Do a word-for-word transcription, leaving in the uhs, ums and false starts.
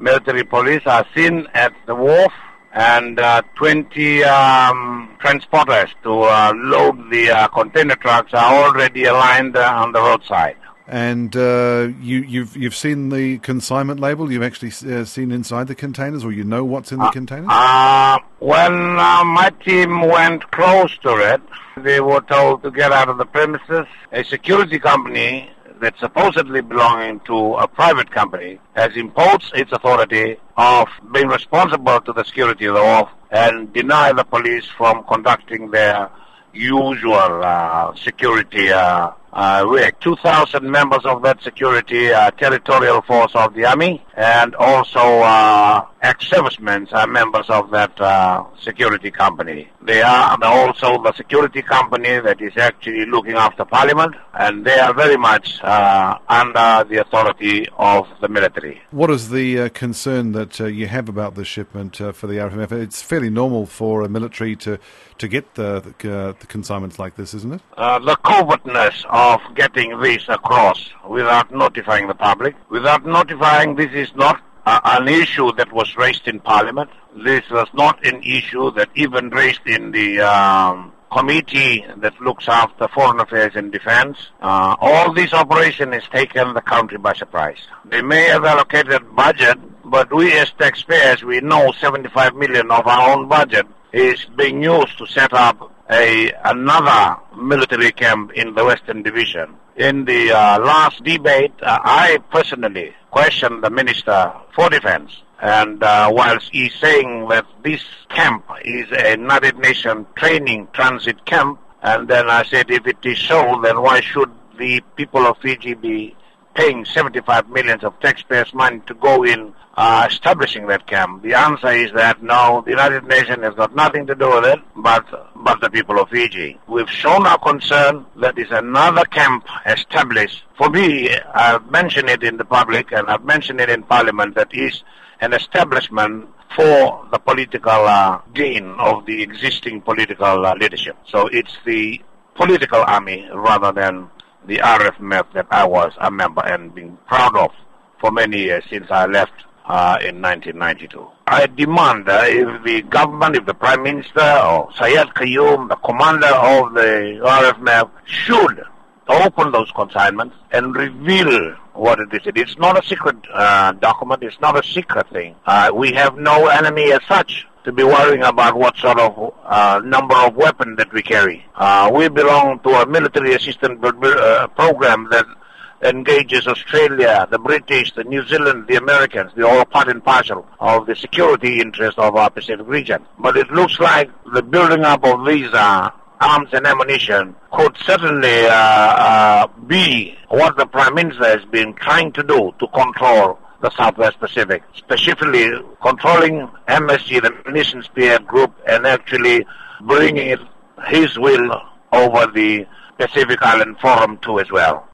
military police are seen at the wharf, and uh, twenty um, transporters to uh, load the uh, container trucks are already aligned uh, on the roadside. And uh, you, you've you've seen the consignment label? You've actually uh, seen inside the containers, or you know what's in the uh, containers? Uh, when uh, my team went close to it, they were told to get out of the premises. A security company that's supposedly belonging to a private company has imposed its authority of being responsible to the security of the wharf and deny the police from conducting their usual uh, security uh, uh, work. two thousand members of that security uh, territorial force of the army, and also uh, ex-servicemen are members of that uh, security company. They are also the security company that is actually looking after Parliament, and they are very much uh, under the authority of the military. What is the uh, concern that uh, you have about this shipment uh, for the R F M F? It's fairly normal for a military to, to get the, the, uh, the consignments like this, isn't it? Uh, the covertness of getting this across without notifying the public, without notifying this is not uh, an issue that was raised in Parliament. This was not an issue that even raised in the um, committee that looks after foreign affairs and defense. Uh, all this operation has taken the country by surprise. They may have allocated budget, but we as taxpayers, we know seventy-five million of our own budget is being used to set up a another military camp in the Western Division. In the uh, last debate, uh, I personally questioned the Minister for Defense, and uh, whilst he's saying that this camp is a United Nations training transit camp, and then I said, if it is so, then why should the people of Fiji be paying seventy-five million of taxpayers' money to go in uh, establishing that camp? The answer is that no, the United Nations has got nothing to do with it, but but the people of Fiji. We've shown our concern that is another camp established. For me, I've mentioned it in the public and I've mentioned it in Parliament, that is an establishment for the political uh, gain of the existing political uh, leadership. So it's the political army rather than the R F M F that I was a member and being proud of for many years since I left uh, in nineteen ninety-two. I demand uh, if the government, if the Prime Minister or Syed Qayyum, the commander of the R F M F, should open those consignments and reveal what it is. It's not a secret uh, document. It's not a secret thing. Uh, we have no enemy as such to be worrying about what sort of uh, number of weapons that we carry. Uh, we belong to a military assistance uh, program that engages Australia, the British, the New Zealand, the Americans. They're all part and parcel of the security interest of our Pacific region. But it looks like the building up of these uh, arms and ammunition could certainly uh, uh, be what the Prime Minister has been trying to do to control the Southwest Pacific, specifically controlling M S G, the Munition Spearhead Group, and actually bringing it, his will over the Pacific Island Forum too as well.